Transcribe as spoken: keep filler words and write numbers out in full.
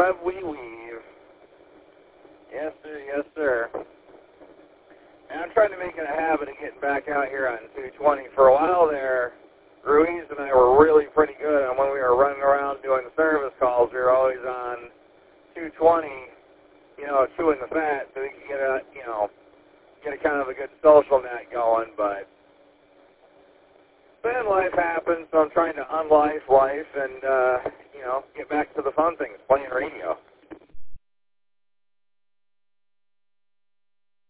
web we weave. Yes, sir, yes, sir. And I'm trying to make it a habit of getting back out here on two twenty. For a while there, Ruiz and I were really pretty good, and when we were running around doing the service calls, we were always on two twenty, you know, chewing the fat so we could get a, you know, get a kind of a good social net going, but then life happens, so I'm trying to unlife life and, uh, you know, get back to the fun things, playing radio.